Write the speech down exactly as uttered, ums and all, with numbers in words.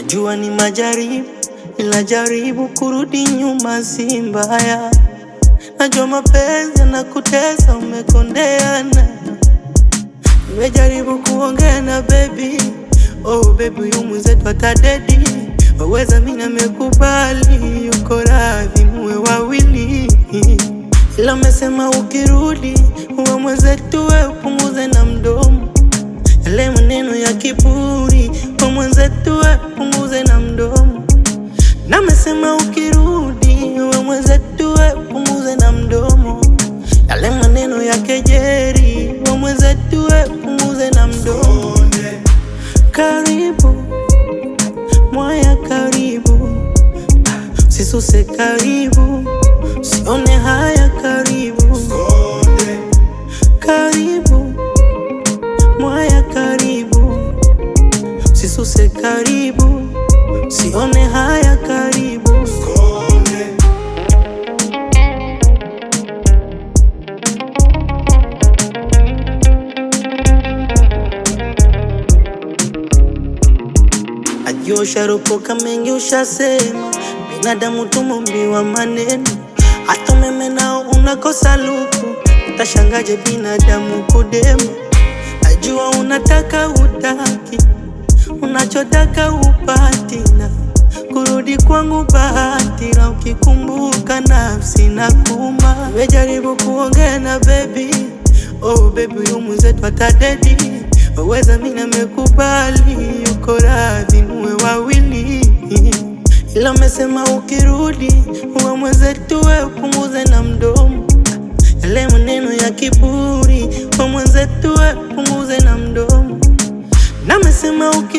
Najua ni majaribu, ila jaribu kurudi nyuma si mbaya. Najua mapenzi yanakutesa, umekondeana. Nimejaribu kuongea na baby, oh baby huyu mwenzetu atadedi. Waweza mimi nimekubali, yuko radhi muwe wawili. Ila umesema ukirudi uwe mwenzetu, we upunguze na mdomo yale maneno ya kiburi. Uwe mwenzetu, we upunguze na mdomo. Na umesema ukirudi uwe mwenzetu, we upunguze na mdomo yale maneno ya kejeri. Uwe mwenzetu, we upunguze na mdomo. Karibu mwaya, karibu sisuse, karibu sione haya, karibu karibu mwaya, karibu sisuse, karibu sione haya, karibu. Najua usharopoka mengi ushasema, binadamu tumumbiwa maneno. Hata umeme nao unakosa luku, utashangaje binadamu kudema. Najua unataka utaki, unachotaka upati, na kurudi kwangu bahati, na ukikumbuka nafsi na kuma. Nimejaribu kuongea na baby, oh baby huyu mwenzetu atadedi. Waweza mimi nimekubali, yuko radhi muwe wawili. Ila umesema ukirudi uwe mwenzetu, we upunguze na mdomo yale maneno ya kiburi. Uwe mwenzetu, we upunguze na mdomo. Na umesema ukirudi